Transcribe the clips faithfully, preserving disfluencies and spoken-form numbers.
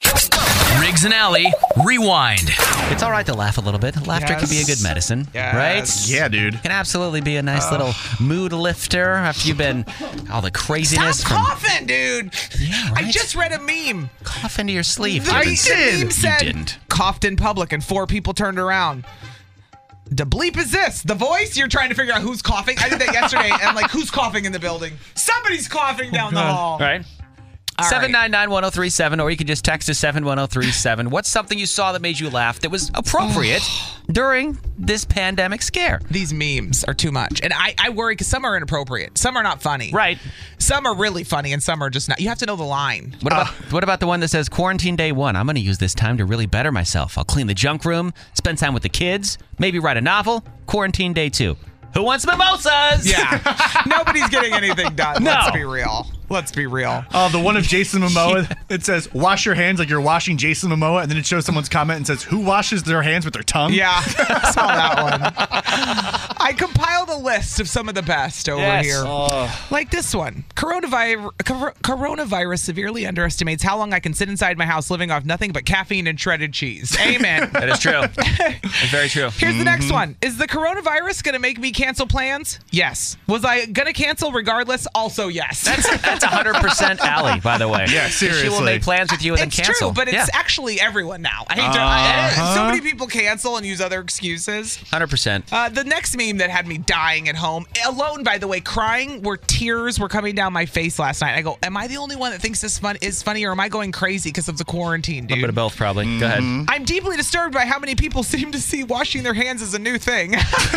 Riggs and Alley, Rewind. It's all right to laugh a little bit. Laughter Yes. can be a good medicine, Yes. right? Yeah, dude. Can absolutely be a nice little mood lifter after you've been all the craziness Stop from coughing, dude. Yeah, I right? just read a meme. cough into your sleeve. The, Gibbons. the meme said, You didn't. coughed in public and four people turned around. The bleep is this? The voice? You're trying to figure out who's coughing? I did that yesterday, and I'm like, who's coughing in the building? Somebody's coughing down the hall. All right. All seven nine nine, one oh three seven, or you can just text to seven one oh three seven. What's something you saw that made you laugh that was appropriate during this pandemic scare? These memes are too much. And I, I worry because some are inappropriate. Some are not funny. Right. Some are really funny and some are just not. You have to know the line. What about what about the one that says quarantine day one? I'm going to use this time to really better myself. I'll clean the junk room, spend time with the kids, maybe write a novel. Quarantine day two. Who wants mimosas? Yeah. Nobody's getting anything done. No. Let's be real. Let's be real. Oh, the one of Jason Momoa. It says, wash your hands like you're washing Jason Momoa. And then it shows someone's comment and says, who washes their hands with their tongue? Yeah, I saw that one. I compiled a list of some of the best over Yes. here. Oh. Like this one. Coronavirus, coronavirus severely underestimates how long I can sit inside my house living off nothing but caffeine and shredded cheese. Amen. That is true. It's very true. Here's the next one. Is the coronavirus going to make me cancel plans? Yes. Was I going to cancel regardless? Also yes. That's that's one hundred percent Allie, by the way. Yeah, She will seriously. make plans with you and then It's cancel. true, but it's yeah. actually everyone now. I hate to, I, Uh-huh. so many people cancel and use other excuses. one hundred percent. Uh, the next meme that had me dying at home, alone, by the way, crying, where tears were coming down my face last night. I go, am I the only one that thinks this fun is funny, or am I going crazy because of the quarantine, A little bit dude? of both, probably. Go ahead. I'm deeply disturbed by how many people seem to see washing their hands as a new thing.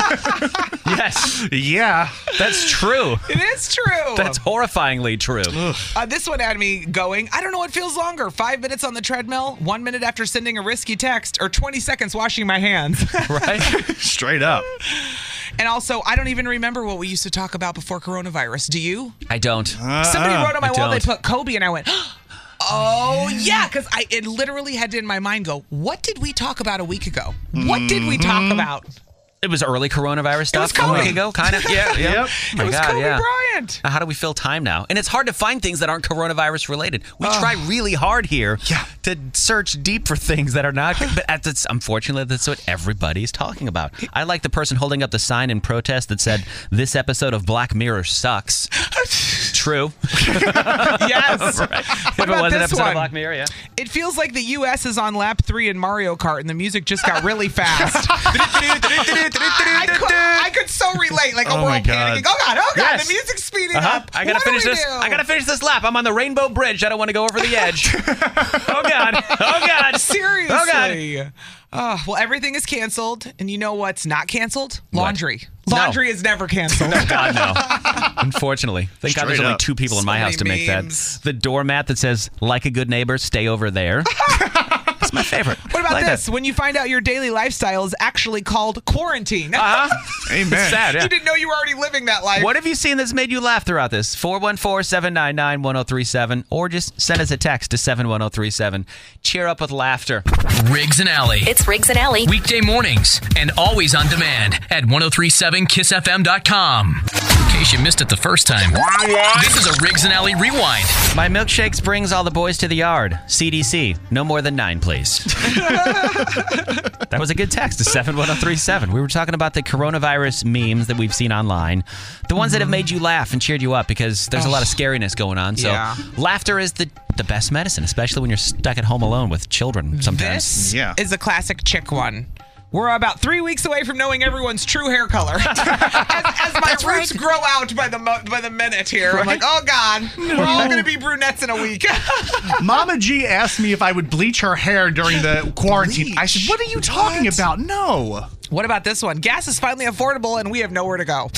Yes, Yeah. that's true. It is true. That's horrifyingly true. Uh, this one had me going, I don't know what feels longer, five minutes on the treadmill, one minute after sending a risky text, or twenty seconds washing my hands. Right? Straight up. And also, I don't even remember what we used to talk about before coronavirus. Do you? I don't. Somebody wrote on my I wall, they don't. put Kobe, and I went, oh, yeah, because I it literally had to, in my mind, go, what did we talk about a week ago? What did we talk about? It was early coronavirus stuff was a Kobe. week ago, kind of. Yeah, yeah. Yep. Oh my It was God, Kobe yeah. Bryant. How do we fill time now? And it's hard to find things that aren't coronavirus related. We try really hard here Yeah. to search deep for things that are not. But at this, unfortunately, that's what everybody's talking about. I like the person holding up the sign in protest that said, "This episode of Black Mirror sucks." True. Yes. Right. What If it about was an this episode one? of Black Mirror, yeah. It feels like the U S is on lap three in Mario Kart, and the music just got really fast. I, could, I could so relate. Like, oh, Oh we're my all God. panicking. Oh, God, oh, God, Yes. the music's speeding Uh-huh. up. I gotta What do finish we this. do? I gotta finish this lap. I'm on the Rainbow Bridge. I don't want to go over the edge. Oh God. Oh God. Seriously. Oh God. Oh, well, everything is canceled, and you know what's not canceled? What? Laundry. No. Laundry is never canceled. God no. Unfortunately, thank God there's Straight only up. two people in So my many house to make memes. that. The doormat that says "Like a good neighbor, stay over there." That's my favorite. What about I like this? that. When you find out your daily lifestyle is actually called quarantine. Uh-huh. Amen. It's sad. Yeah. You didn't know you were already living that life. What have you seen that's made you laugh throughout this? four one four, seven nine nine, one oh three seven, or just send us a text to seven one oh three seven. Cheer up with laughter. Riggs and Alley. It's Riggs and Alley. Weekday mornings and always on demand at ten thirty-seven kiss f m dot com. In case you missed it the first time, this is a Riggs and Alley Rewind. My milkshakes brings all the boys to the yard. C D C, no more than nine, please. That was a good text to seven one oh three seven. We were talking about the coronavirus memes that we've seen online. The ones that have made you laugh and cheered you up because there's a lot of scariness going on. So Yeah. laughter is the, the best medicine, especially when you're stuck at home alone with children sometimes. This Yeah. is a classic chick one. We're about three weeks away from knowing everyone's true hair color. as, as my roots grow out by the mo- by the minute here, I'm like, oh God, we're all going to be brunettes in a week. Mama G asked me if I would bleach her hair during the quarantine. I said, Bleach? what are you talking What? about? No. What about this one? Gas is finally affordable, and we have nowhere to go.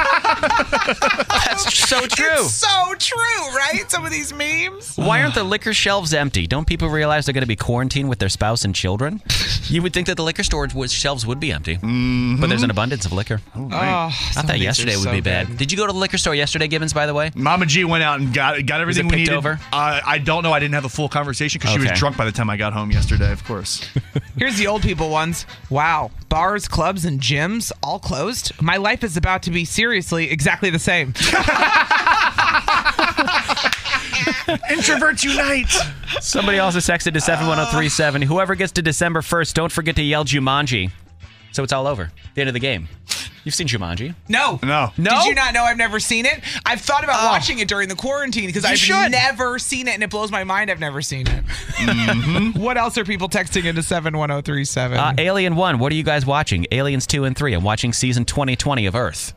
That's so true. It's so true, right? Some of these memes. Why aren't the liquor shelves empty? Don't people realize they're going to be quarantined with their spouse and children? You would think that the liquor store would, shelves would be empty, Mm-hmm. but there's an abundance of liquor. Oh, I some thought of these yesterday are would so be bad. good. Did you go to the liquor store yesterday, Gibbons, by the way? Mama G went out and got got everything we picked needed. over? Uh, I don't know. I didn't have a full conversation because she Okay. was drunk by the time I got home yesterday, of course. Here's the old people ones. Wow. Bars, clubs, and gyms all closed. My life is about to be seriously exactly the same. Introverts unite. Somebody also texted to seven one zero three seven. Whoever gets to December first, don't forget to yell Jumanji. So it's all over. At the end of the game. You've seen Jumanji? No. No. No? Did you not know I've never seen it? I've thought about Oh. watching it during the quarantine because I've should. never seen it, and it blows my mind I've never seen it. Mm-hmm. What else are people texting into seven one zero three seven? Uh, Alien one, what are you guys watching? Aliens two and three. I'm watching season twenty twenty of Earth.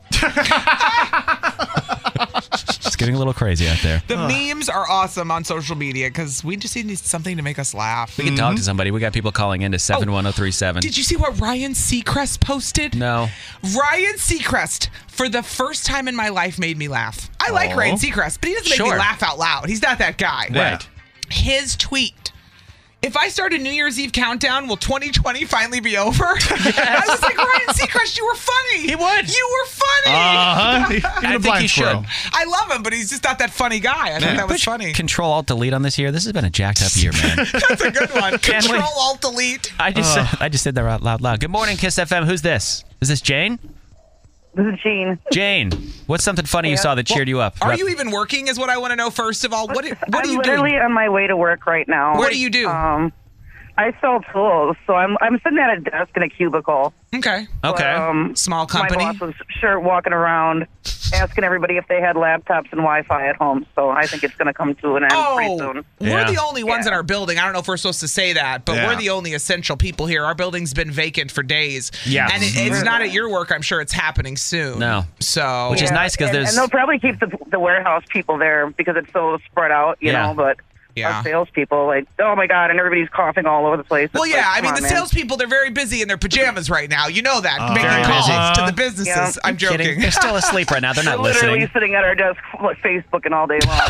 It's getting a little crazy out there. the memes are awesome on social media because we just need something to make us laugh. We can talk to somebody. We got people calling in to seven one zero three seven. Did you see what Ryan Seacrest posted? No. Ryan Seacrest, for the first time in my life, made me laugh. I like Oh. Ryan Seacrest, but he doesn't make Sure. me laugh out loud. He's not that guy. Right. His tweet. If I start a New Year's Eve countdown, will twenty twenty finally be over? I was like, Ryan Seacrest, you were funny. He would. You were funny. Uh-huh. I think he should. I love him, but he's just not that funny guy. I thought that was Push funny. Control Alt Delete on this year. This has been a jacked up year, man. That's a good one. Can we- Control Alt Delete. I just said, I just said that out loud. loud. Good morning, Kiss F M. Who's this? Is this Jane? This is Jean. Jane, what's something funny you saw that cheered you up? Are Rep- you even working? Is what I want to know. First of all, what do- what I'm do you literally do? on my way to work right now. What do you do? Um, I sell tools, so I'm I'm sitting at a desk in a cubicle. Okay. Okay. Um, Small company. My boss was sure walking around, asking everybody if they had laptops and Wi-Fi at home. So I think it's going to come to an end pretty Oh, soon. we're Yeah. the only ones Yeah. in our building. I don't know if we're supposed to say that, but Yeah. we're the only essential people here. Our building's been vacant for days. Yeah. And it, it's not at your work. I'm sure it's happening soon. No. So. Which is Yeah, nice because and, there's. and they'll probably keep the the warehouse people there because it's so spread out, you Yeah. know. But Yeah. our salespeople, like, oh my god, and everybody's coughing all over the place. Well, It's yeah. like, I come mean, on, the man. salespeople, they're very busy in their pajamas right now. You know that. making very calls busy. to the businesses. Yeah. I'm joking. Kidding. They're still asleep right now. They're not They're literally listening. sitting at our desk, like, Facebooking all day long.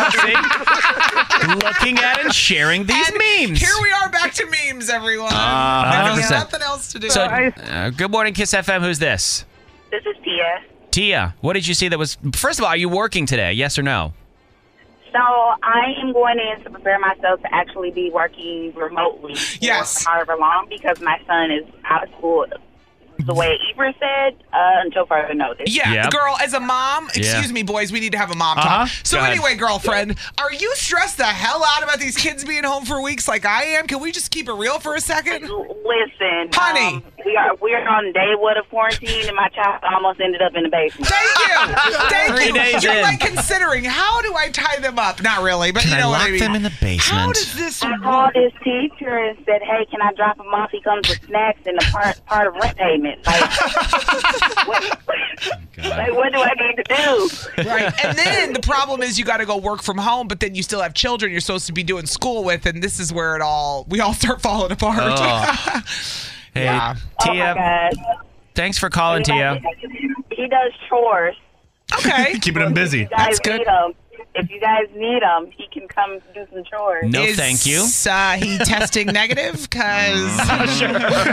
See? Looking at and sharing these And memes. Here we are back to memes, everyone. Uh-huh. There's one hundred percent. nothing else to do. So, I- uh, good morning, Kiss F M. Who's this? This is Tia. Tia, what did you see that was. First of all, are you working today? Yes or no? So I am going in to prepare myself to actually be working remotely for Yes. however long because my son is out of school the way Ibra said uh, until further notice. Yeah, Yep. girl, as a mom, excuse Yeah. me, boys, we need to have a mom talk. Uh-huh. So Go ahead. anyway, girlfriend, are you stressed the hell out about these kids being home for weeks like I am? Can we just keep it real for a second? Listen, Honey. um, we are we're on day one of quarantine, and my child almost ended up in the basement. Thank you. Thank Three you. days You're in. like considering, how do I tie them up? Not really, but Can you I know what lock I mean. them in the basement? How does this I work? called his teacher and said, "Hey, can I drop him off? He comes with snacks and a part part of rent payment. Like, what, like, what do I need to do?" Right. And then the problem is you got to go work from home, but then you still have children you're supposed to be doing school with, and this is where it all, we all start falling apart. Oh. Hey, Yeah. Oh my Tia, God. thanks for calling, Tia. He does chores. Okay. Keeping them busy. If you guys That's good. need him, if you guys need him, he can come do some chores. No, Is, thank you. Uh, he testing negative? Because Give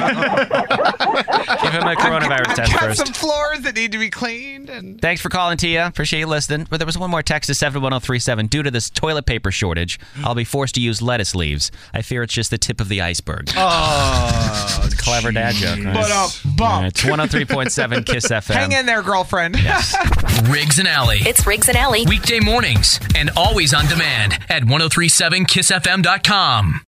him a coronavirus test got first. some floors that need to be cleaned. And Thanks for calling, Tia. Appreciate you listening. But there was one more text to seven one zero three seven. Due to this toilet paper shortage, I'll be forced to use lettuce leaves. I fear it's just the tip of the iceberg. Oh, It's a clever dad joke, right? but uh, All bump. right, it's one oh three point seven Kiss F M. Hang in there, girlfriend. Riggs and Alley. It's Riggs and Alley. Weekday mornings and always on demand at ten thirty-seven kiss f m dot com.